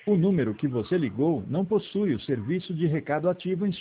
O número que você ligou não possui o serviço de recado ativo em